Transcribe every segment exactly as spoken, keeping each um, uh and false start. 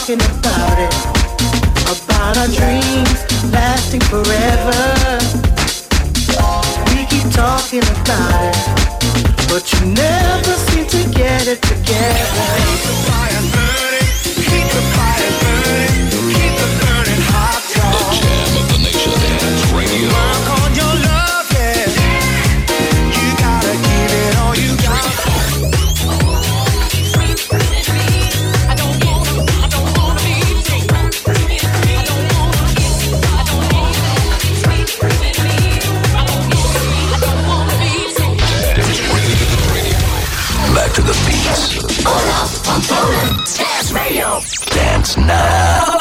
talking about it, about our dreams lasting forever. We keep talking about it, but you never seem to get it together. Keep the fire burning, keep the fire burning, keep the burning hot. The jam of the nation, Dance Radio. Work on your love, yeah. You gotta give it all you got. Back to the beats. Pull up, I'm pulling. Dance Radio. Dance now.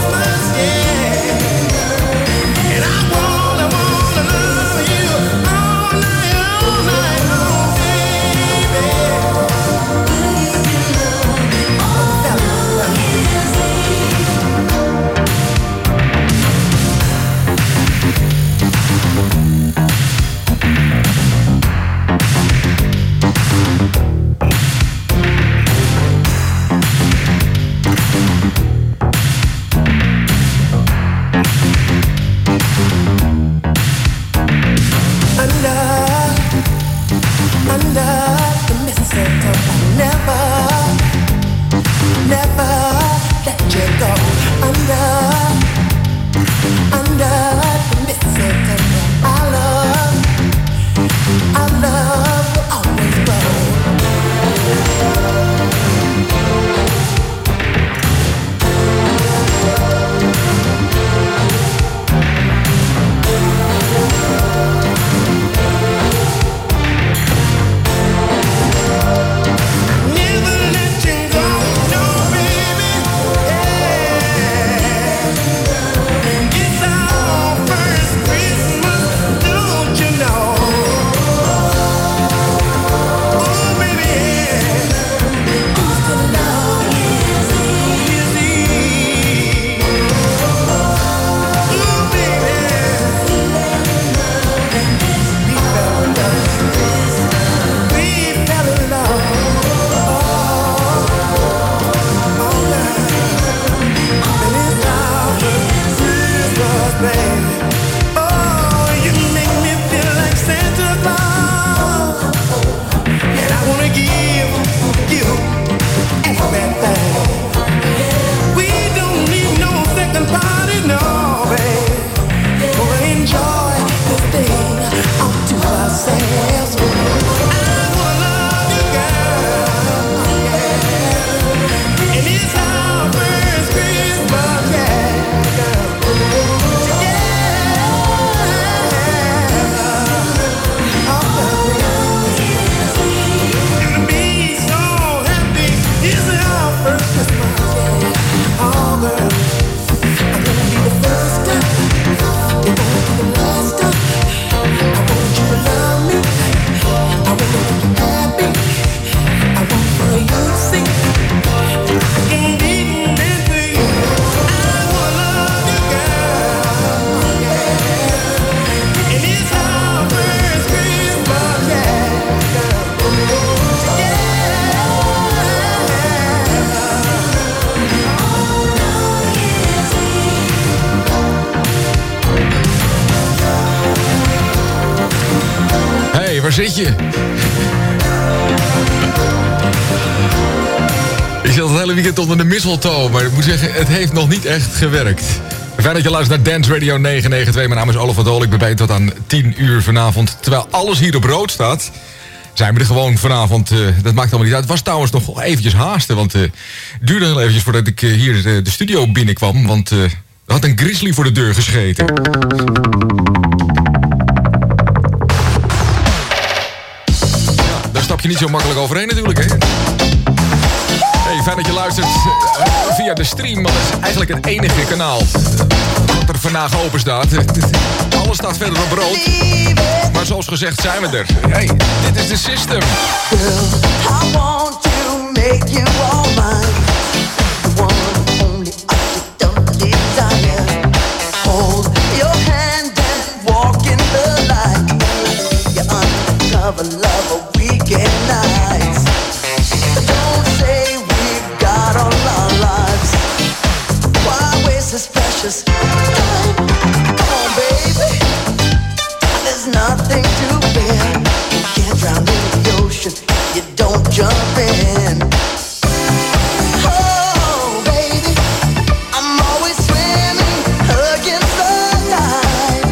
And I wanna, wanna love you. waar zit je? Ik zat het hele weekend onder de mistletoe, maar ik moet zeggen, het heeft nog niet echt gewerkt. Fijn dat je luistert naar Dance Radio negen negen twee. Mijn naam is Olaf van Dol. Ik ben bij tot aan tien uur vanavond. Terwijl alles hier op rood staat, zijn we er gewoon vanavond. Uh, dat maakt allemaal niet uit. Het was trouwens nog wel eventjes haasten, want uh, het duurde heel eventjes voordat ik uh, hier uh, de studio binnenkwam. Want uh, er had een grizzly voor de deur gescheten. Ja, daar stap je niet zo makkelijk overheen natuurlijk, hè? Hey, fijn dat je luistert uh, via de stream, want dat is eigenlijk het enige kanaal wat er vandaag open staat. Alles staat verder op rood. Maar zoals gezegd zijn we er. Hey, dit is de System. Girl, I want to make you all mine. The one only object of desire. Hold your hand and walk in the light. Your undercover lover, weekend nights. Don't say we've got all our lives. Why waste this precious time? Come on, baby. There's nothing to fear. You can't drown in the ocean if you don't jump in. Oh, baby, I'm always swimming against the tide.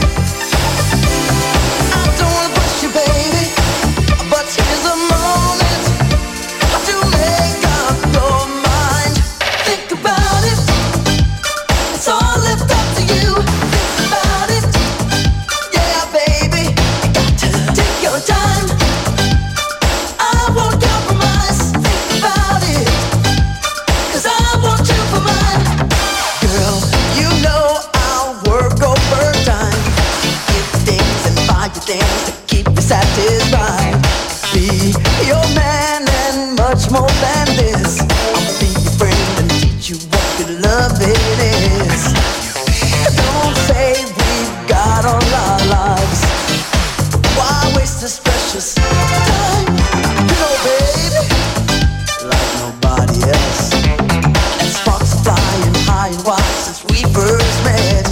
I don't wanna push you, baby, but here's a moment to make up your mind. Think about it. It's all left up to you. Think about it. Yeah, baby, you got to take your time. I won't compromise. Think about it, 'cause I want you for mine. Girl, you know I'll work overtime. Give things and buy you things to keep you satisfied. Be your man and much more than this. I'll be your friend and teach you what good love it is. Don't say we've got all our lives. Why waste this precious time? You know, baby, like nobody else. And sparks are flying high and wide since we first met.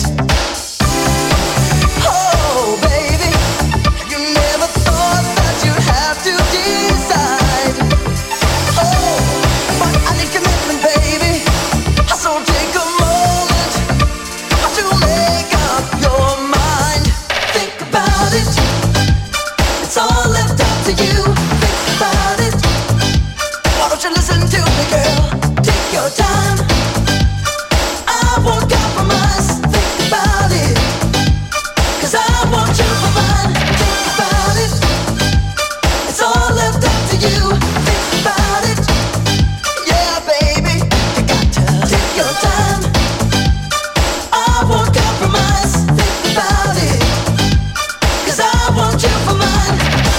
Oh, baby, you never thought that you'd have to decide. Oh, but I need commitment, baby. So take a moment to make up your mind. Think about it. It's all left up to you. Think about it. Why don't you listen to me, girl? Take your time. I won't compromise. Think about it, 'cause I want you for mine. Think about it. It's all left up to you. Think about it. Yeah, baby, you got to take your time. I won't compromise. Think about it, 'cause I want you for mine.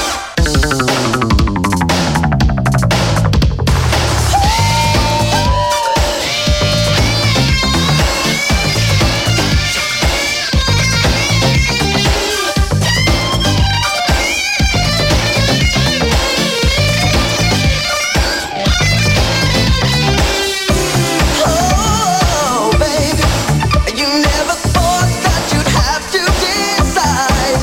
Oh, baby, you never thought that you'd have to decide.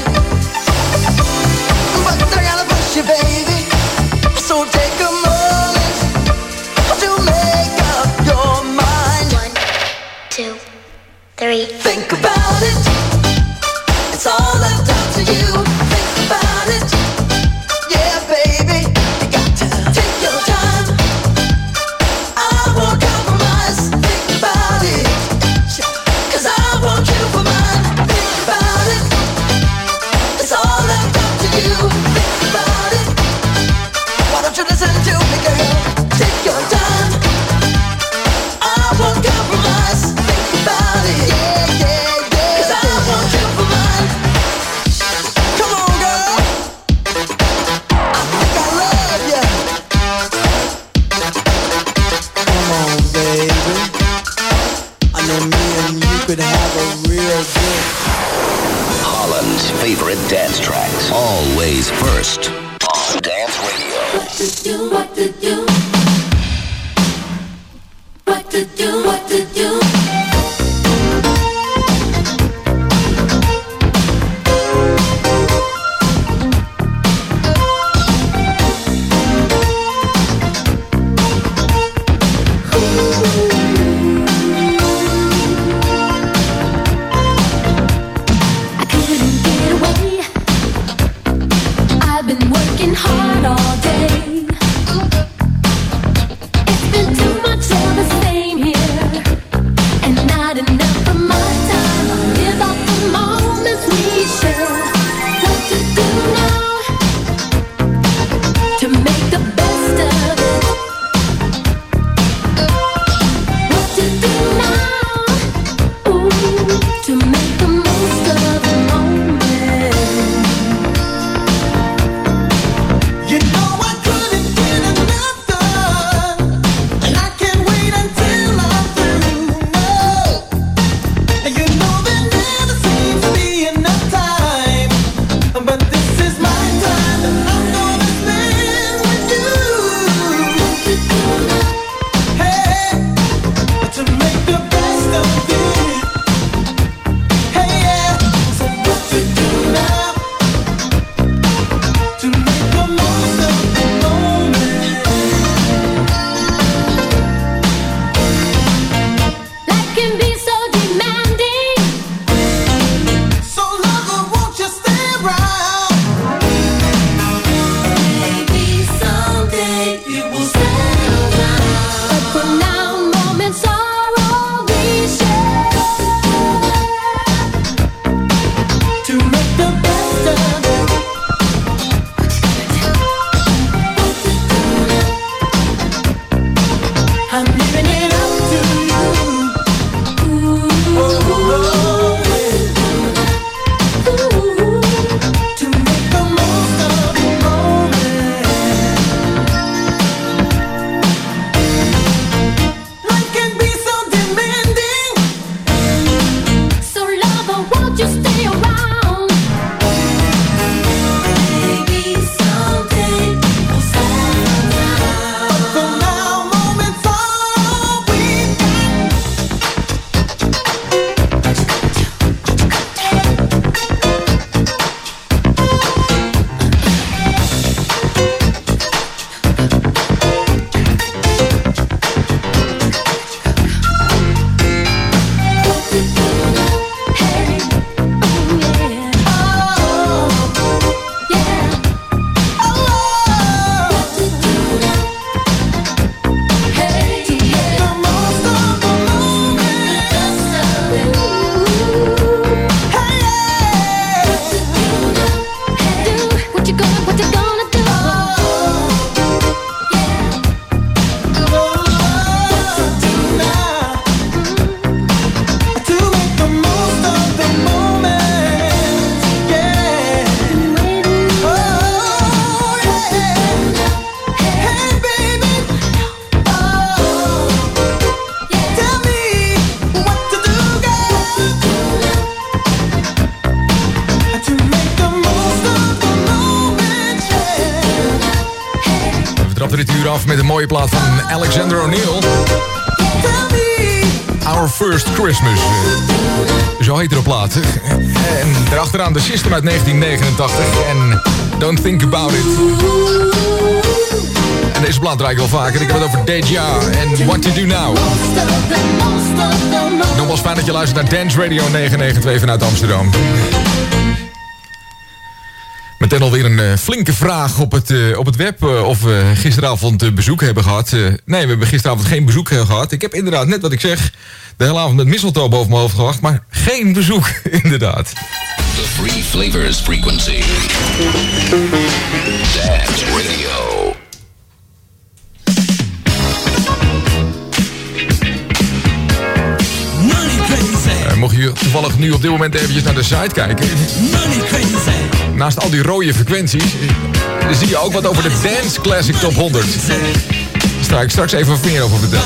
But they're gonna push you, baby. So take a moment to make up your mind. One, two, three. Think about it. It's all left up to you. Think about it. Yeah, baby, you got to take your time. I won't compromise. Think about it, 'cause I want you for mine. Think about it. It's all left up to you. Think about it. Why don't you listen to me, girl? Take your time. I won't compromise. Think about it. Yeah, yeah, yeah. 'Cause I want you for mine. Come on, girl. I think I love you. Come on, baby. I know me and you could have a real good. Holland's favorite dance tracks. Always first on Dance Radio. What to do, what to do. What to do, what to do. sluiten we dit uur af met een mooie plaat van Alexander O'Neal. Our First Christmas. Zo heet de plaat. En daarachteraan de System uit negentien negenentachtig. En Don't Think About It. En deze plaat draai ik wel vaker. Ik heb het over Deja en What To Do Now. Nogmaals fijn dat je luistert naar Dance Radio negenhonderdnegenentwintig vanuit Amsterdam. Meteen alweer een uh, flinke vraag op het, uh, op het web uh, of we gisteravond uh, bezoek hebben gehad. Uh, nee, we hebben gisteravond geen bezoek uh, gehad. Ik heb inderdaad, net wat ik zeg, de hele avond met mistletoe boven mijn hoofd gewacht, maar geen bezoek, inderdaad. The Free Flavors Frequency. Dance Radio. Uh, mocht je toevallig nu op dit moment eventjes naar de site kijken. Naast al die rode frequenties uh, zie je ook wat over de Dance Classic Top honderd. Daar sta ik straks even wat meer over vertellen.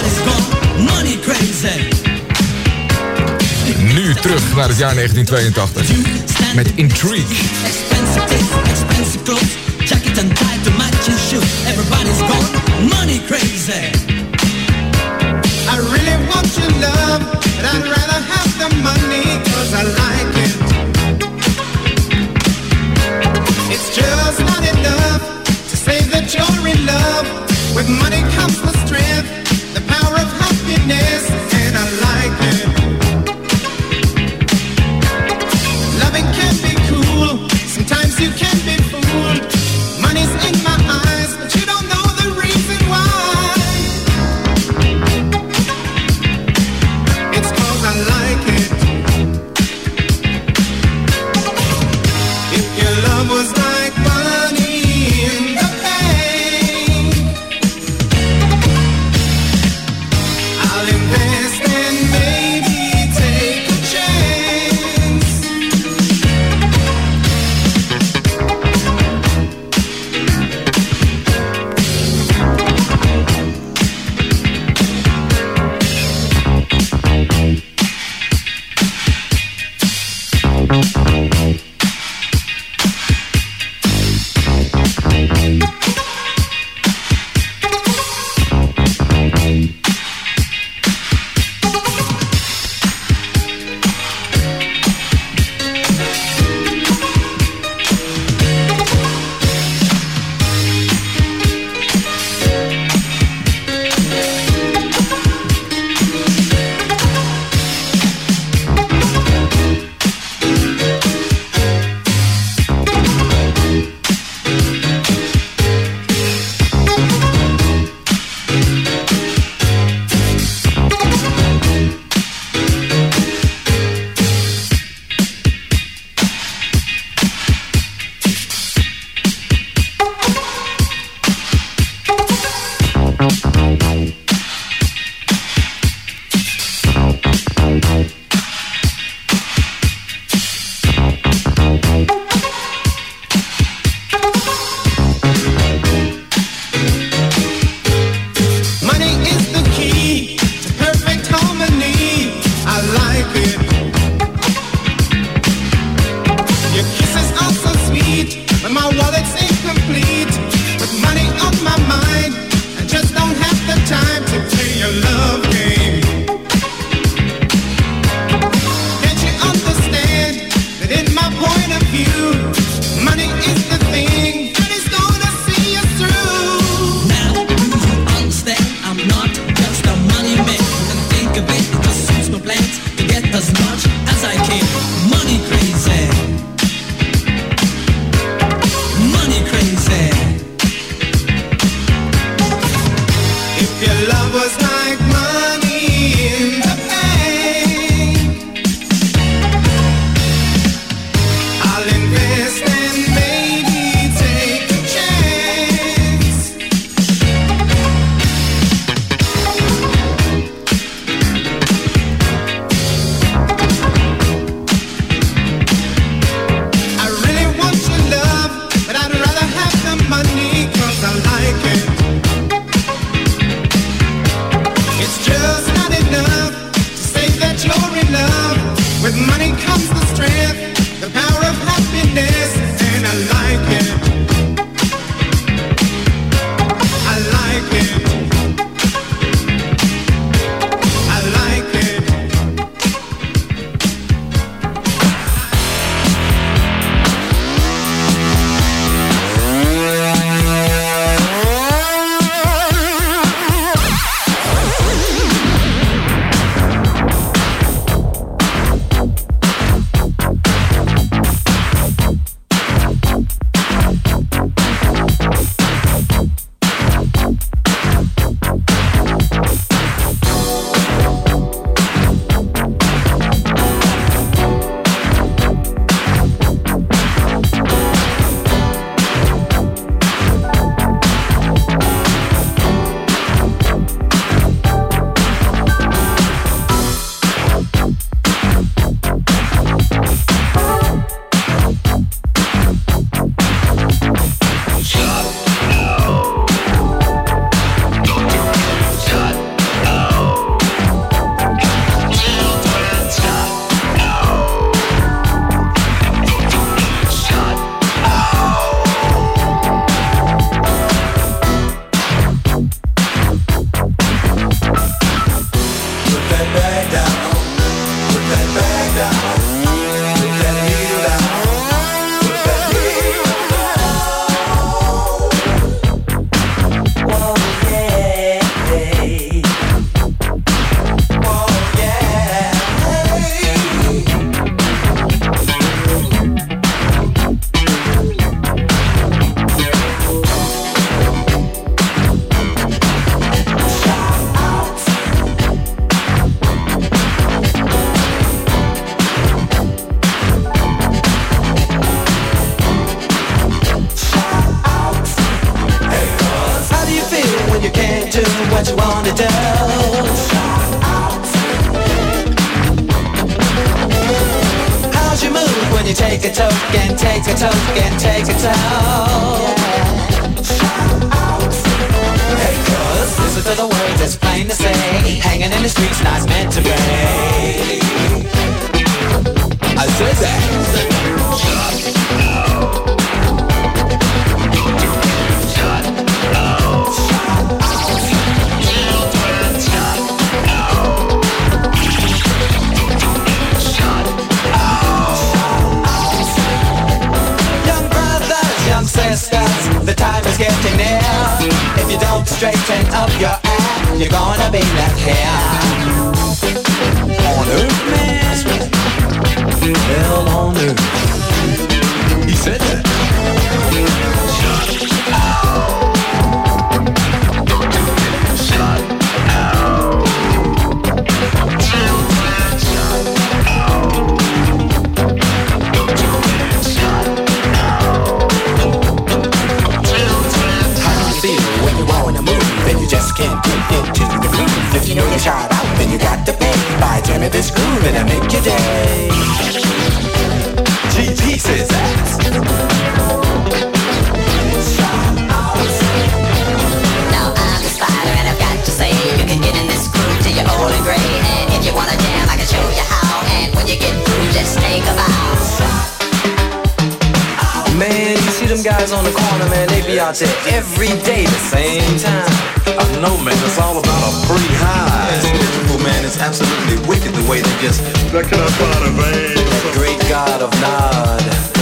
Nu terug naar het jaar negentien tweeëntachtig met Intrigue. I really want your love, but I'd rather have the money, cause I like it. It's just not enough to say that you're in love. With money comes the strength, the power of happiness, and I like it. Loving can be cool, sometimes you can be fooled. Money's in my eyes, but you don't know the reason why. It's cause I like it. If your love was like money in the bank, I'll invest and maybe take a chance. take a toke and take a toe. Hey, cuz, listen to the words, it's plain to say. Hanging in the streets, not meant to be. I said that. Young brothers, young sisters, the time is getting near. If you don't straighten up your act, you're gonna be left here. On earth, man. Hell on earth. He said that. Shut out. Don't do it. Shut out. Children, shut out. Don't do it. Shut out. Children. How do you feel when you wanna move and you just can't get into the groove? If you know you're shot out, then you got to pay by jamming this groove and I make your day. G P says that. Now I'm the spider and I've got to say you can get in this groove till you're old and gray. And if you wanna jam, I can show you how. And when you get through, just take a bow. Man, you see them guys on the corner, man, they be out there every day the same time. I know, man, it's all about a free high. It's beautiful, man, it's absolutely wicked the way they just Look at us on the vein. The great God of Nod.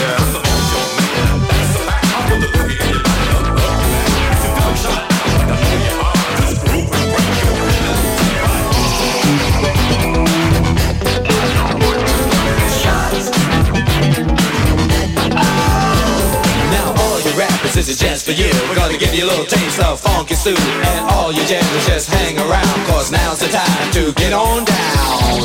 This is just for you. We're gonna give you a little taste of funky stew. And all you jammers just hang around, cause now's the time to get on down.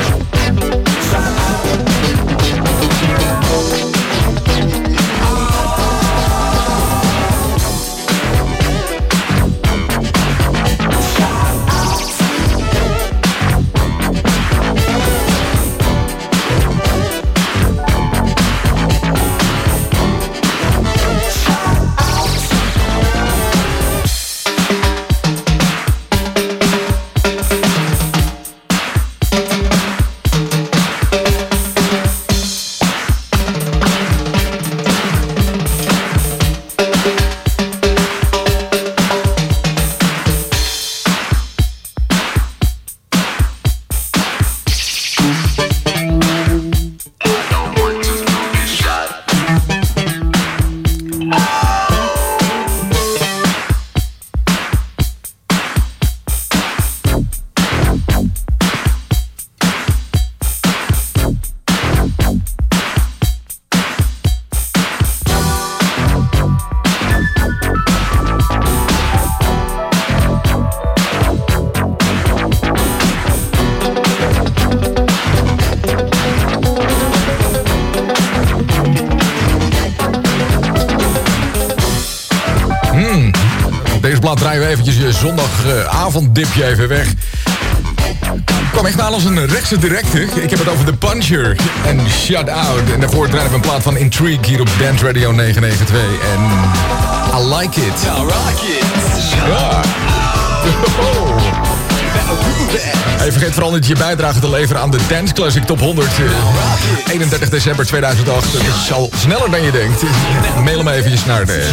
Draaien we eventjes je zondagavonddipje even weg. Kwam echt aan als een rechtse directe. Ik heb het over The Puncher en Shut Out. En daarvoor draaien we een plaat van Intrigue hier op Dance Radio negen negen twee. En I like it. I like it. Ja. Oh. Hey, vergeet vooral niet je bijdrage te leveren aan de Dance Classic Top honderd. Uh, eenendertig december tweeduizend acht. Dat is al sneller dan je denkt. Mail hem eventjes naar de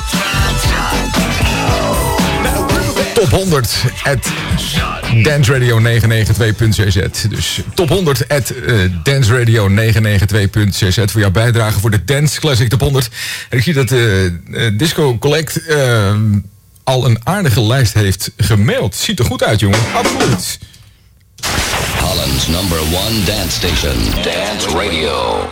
top honderd at danceradio negen negen twee punt c z. Dus top honderd at danceradio negen negen twee punt c z voor jouw bijdrage voor de Dance Classic Top honderd. En ik zie dat uh, uh, Disco Collect uh, al een aardige lijst heeft gemaild. Ziet er goed uit, jongen. Absoluut. Holland's number one dance station, Dance Radio.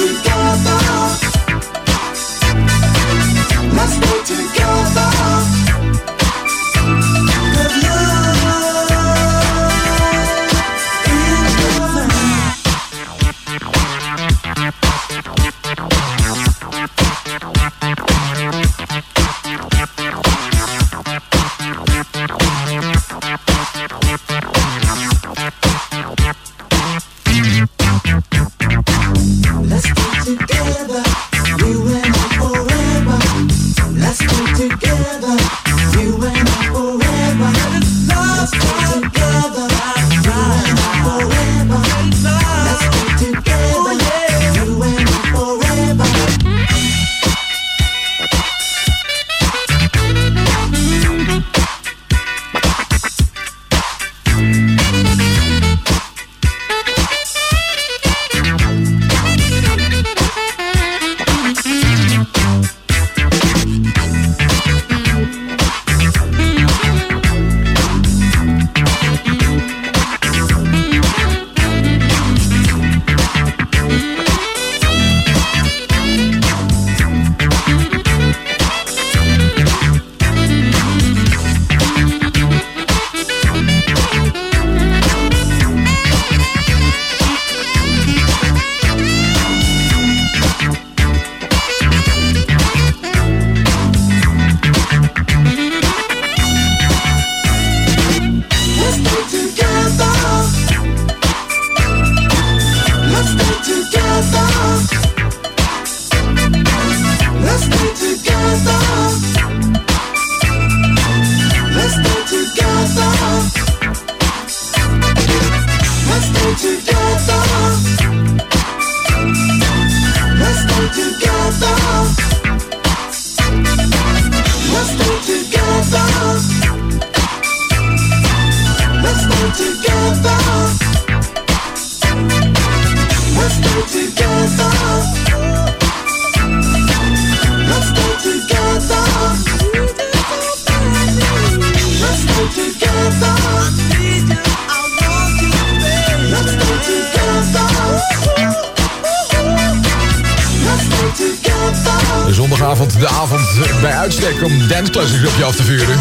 Zondagavond, de avond bij uitstek om dance classics op je af te vuren.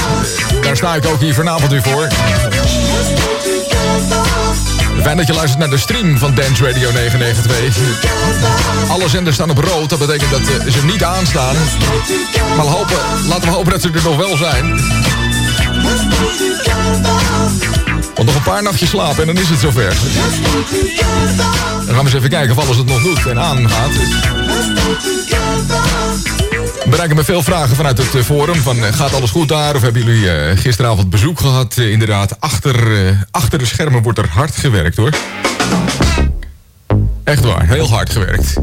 Daar sta ik ook hier vanavond nu voor. Fijn dat je luistert naar de stream van Dance Radio negen negen twee. Alle zenders staan op rood, dat betekent dat ze niet aanstaan. Maar hopen, laten we hopen dat ze er nog wel zijn. Want nog een paar nachtjes slapen en dan is het zover. Dan gaan we eens even kijken of alles het nog doet en aangaat. We bereiken me veel vragen vanuit het forum. Van, gaat alles goed daar? Of hebben jullie uh, gisteravond bezoek gehad? Uh, inderdaad, achter, uh, achter de schermen wordt er hard gewerkt, hoor. Echt waar, heel hard gewerkt.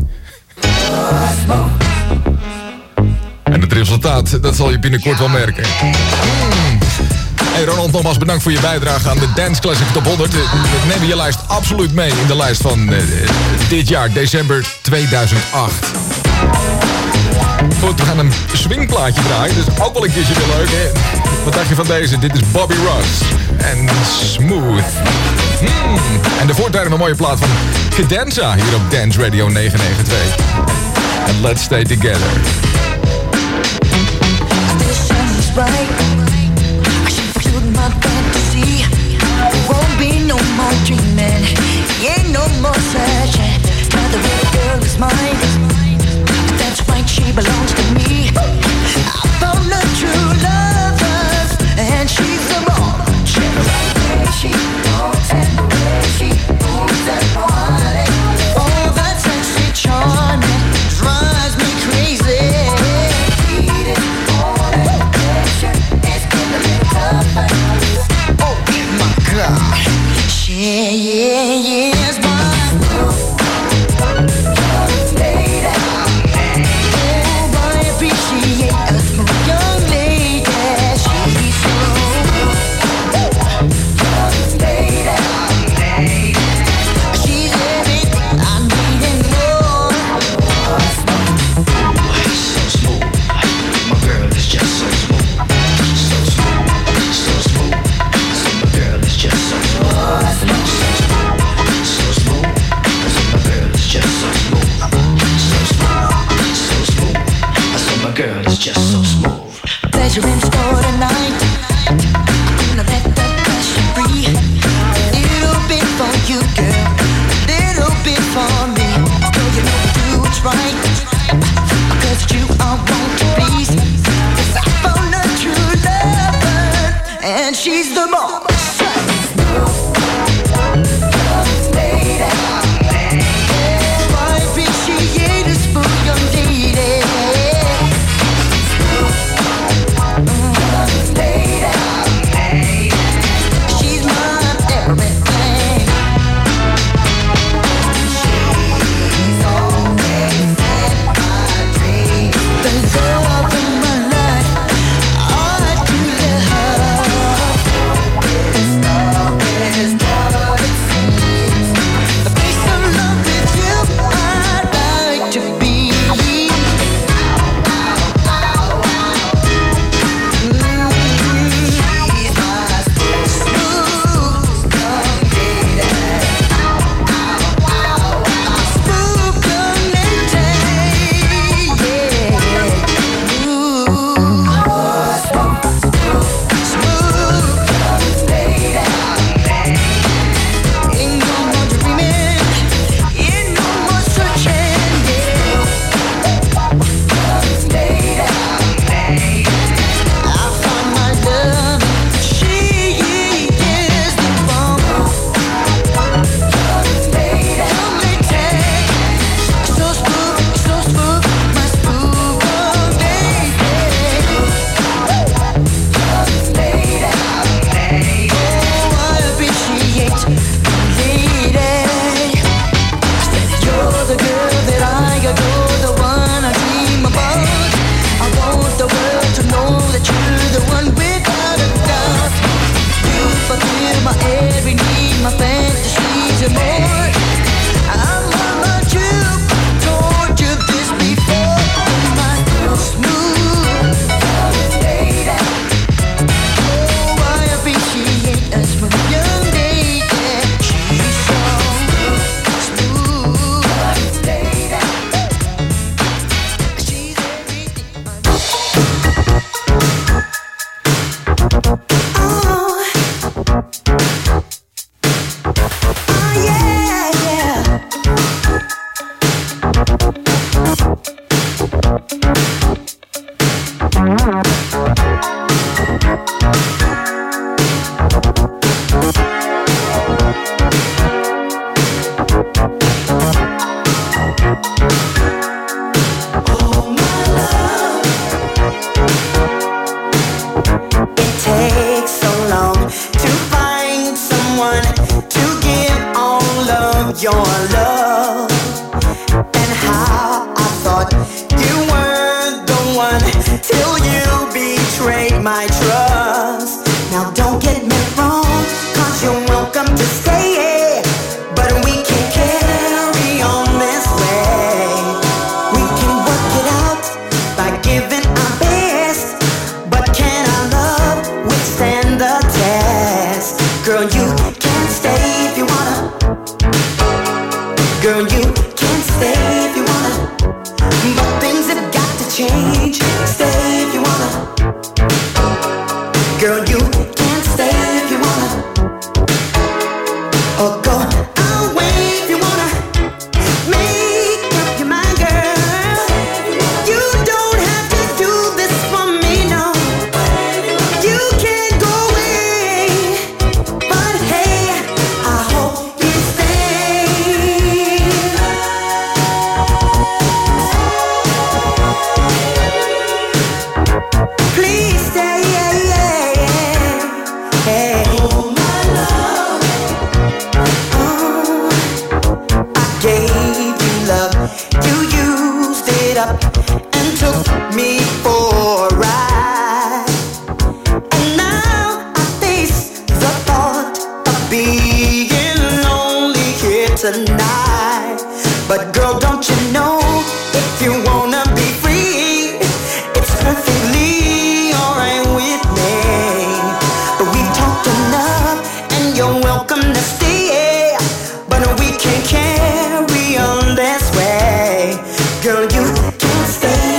En het resultaat, dat zal je binnenkort wel merken. Mm. Hey Ronald, nogmaals bedankt voor je bijdrage aan de Dance Classic Top honderd. We nemen je lijst absoluut mee in de lijst van uh, dit jaar, december tweeduizend acht. Goed, we gaan een swingplaatje draaien. Dus ook wel een keertje weer leuk, hè? Wat dacht je van deze? Dit is Bobby Ross en Smooth. Hmm. En de voortijden een mooie plaat van Cadenza hier op Dance Radio negen negen twee. And let's stay together. My fantasy, there won't be no more dreaming, ain't no more searching. Now the real girl is mine. That's right, she belongs to me. I found a true love, and she's the wrong. She walks and the way she moves and body. Oh, that sexy charming drives me crazy. Yeah, yeah, yeah, it's mine. Oh, just so smooth. Pleasure in store tonight. Gonna let the pressure free. Little bit for you, girl. Little bit for me. Girl, you know we do what's right. Cause you I want to please. Cause I found a true lover. And she's the boss. Why appreciate us for young lady? She's my everything. She's always in my dreams. The love of my life, all I do love. It's always what it seems. A piece of love with you, I'd like to be. Girl, you can't stay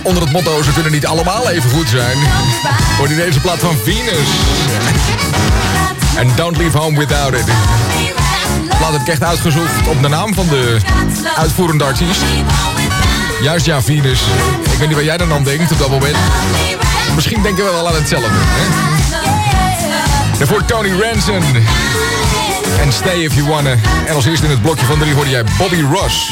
onder het motto, ze kunnen niet allemaal even goed zijn. Hoor je deze plaat van Venus. En Don't Leave Home Without It. De plaat heb ik echt uitgezocht op de naam van de uitvoerende artiest. Juist, ja, Venus. Ik weet niet wat jij dan aan denkt op dat moment. Misschien denken we wel aan hetzelfde. Hè? Daarvoor Tony Ransom. En Stay If You Wanna. En als eerste in het blokje van drie hoorde jij Bobby Ross.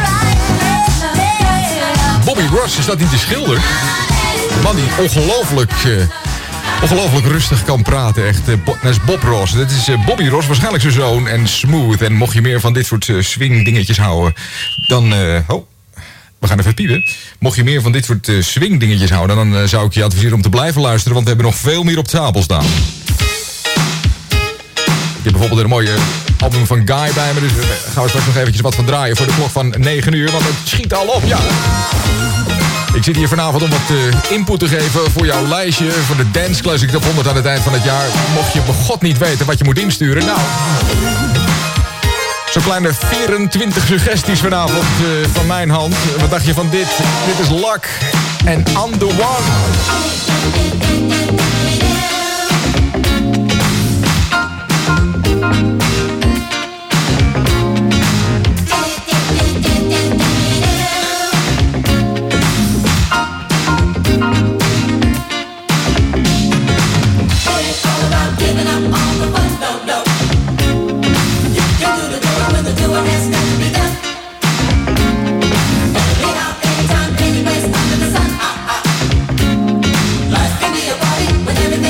Bobby Ross, is dat niet de schilder? De man die ongelooflijk, uh, ongelooflijk rustig kan praten. Echt, uh, Bo- dat is Bob Ross. Dat is uh, Bobby Ross, waarschijnlijk zijn zoon. En smooth. En mocht je meer van dit soort uh, swing dingetjes houden, dan... Uh, oh, we gaan even piepen. Mocht je meer van dit soort uh, swing dingetjes houden, dan uh, zou ik je adviseren om te blijven luisteren. Want we hebben nog veel meer op tafel staan. Ik heb bijvoorbeeld een mooie album van Guy bij me. Dus daar gaan we straks nog eventjes wat van draaien voor de klok van negen uur. Want het schiet al op, ja. Ik zit hier vanavond om wat uh, input te geven voor jouw lijstje. Voor de Dance Classic Top honderd aan het eind van het jaar. Mocht je bij God niet weten wat je moet insturen. Nou, zo'n kleine vierentwintig suggesties vanavond uh, van mijn hand. Wat dacht je van dit? Dit is Luck en I'm the One. Life can be a party when everybody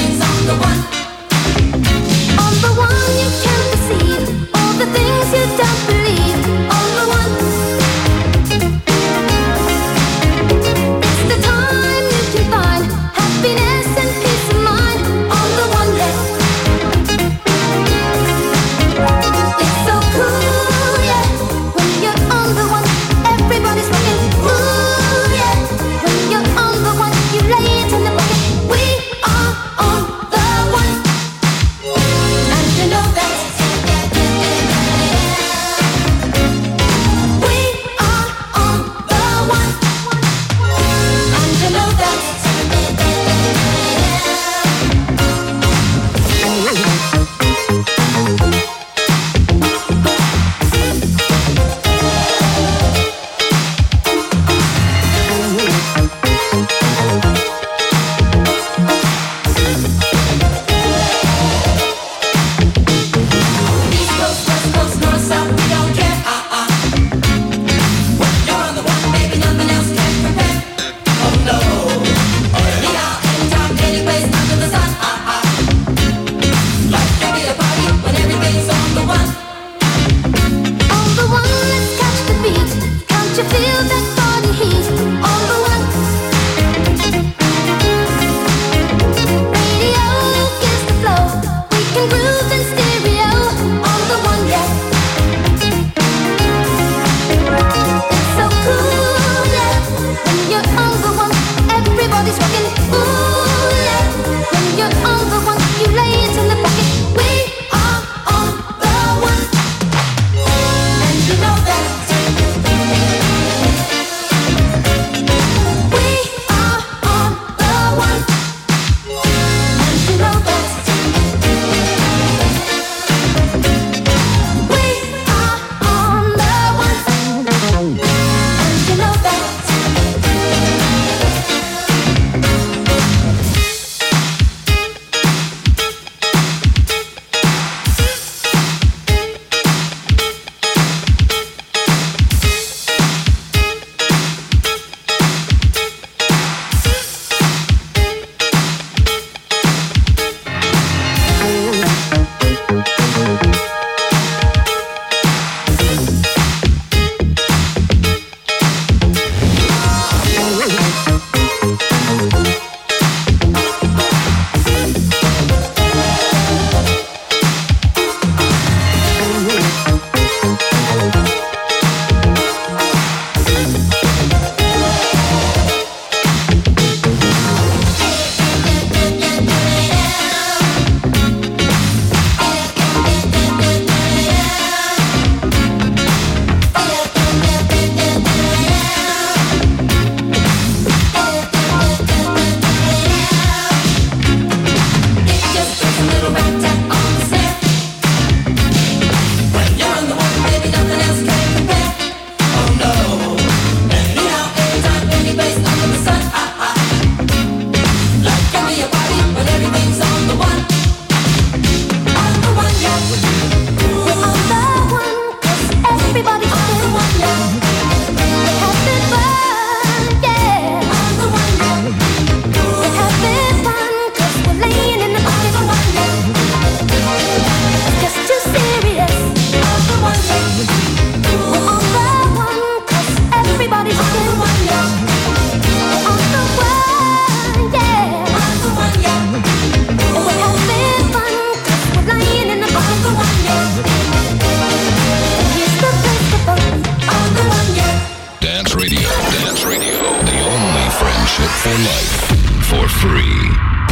three.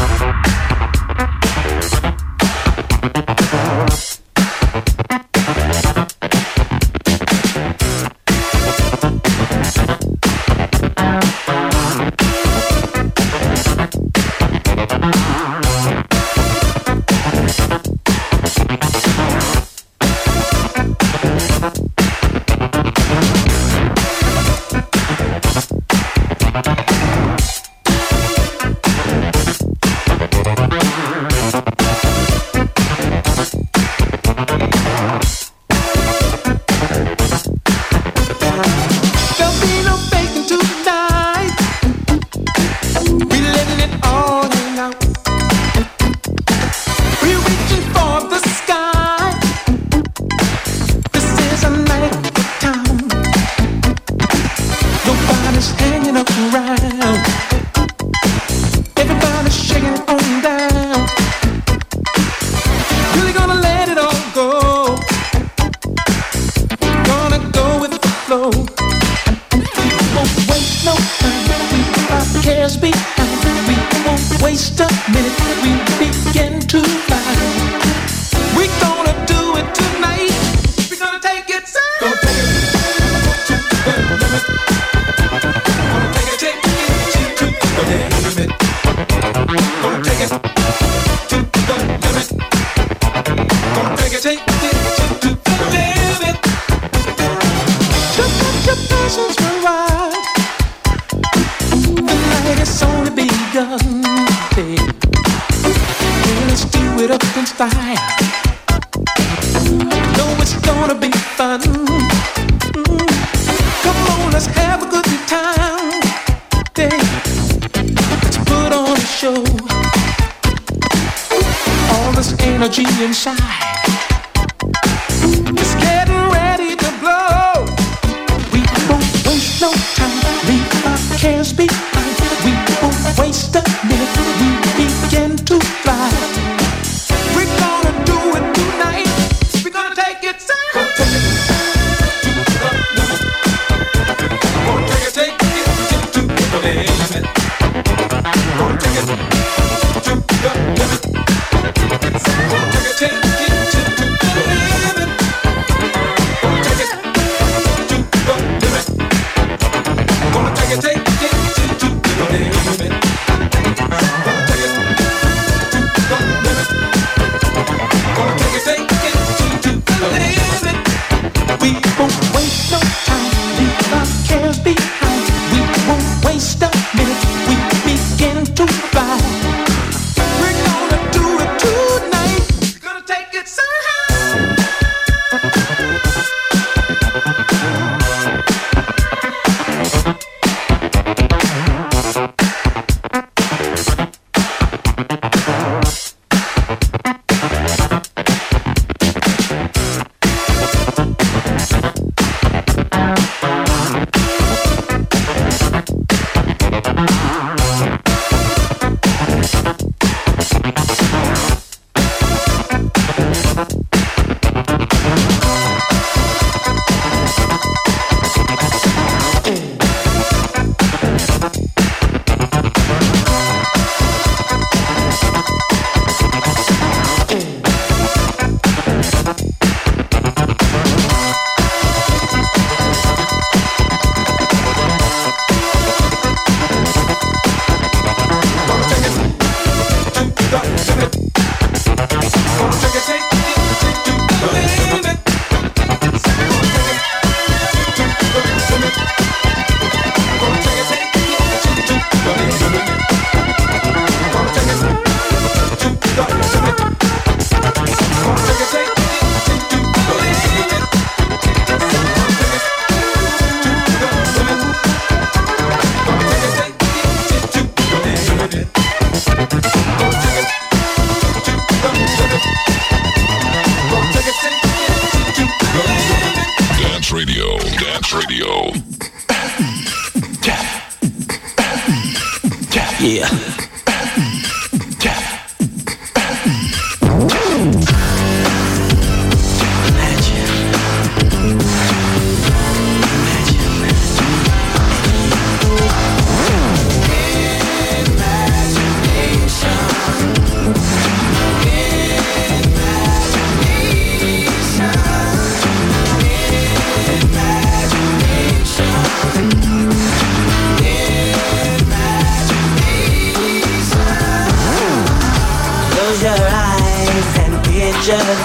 Yeah.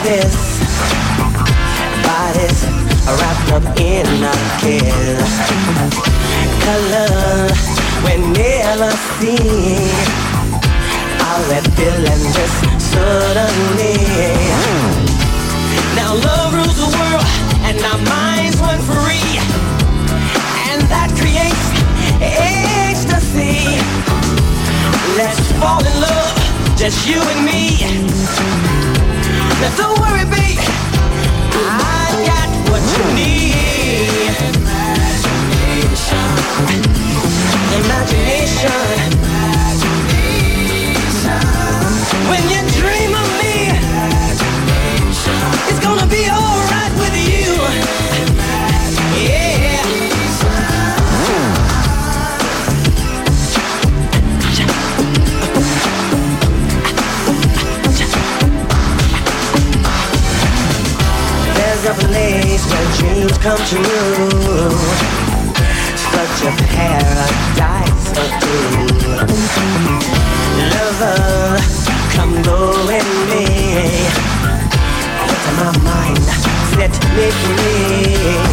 this. Bodies wrapped up in a kiss. Color we never see. I'll let Bill and just suddenly. Now love rules the world and our minds run free, and that creates ecstasy. Let's fall in love, just you and me. Now don't worry, babe, I got what you need. Imagination, imagination, when you dream of me, it's gonna be alright with you. Yeah. There's a place where dreams come true, such a paradise of two. Lover, come go with me. Into my mind, set me free.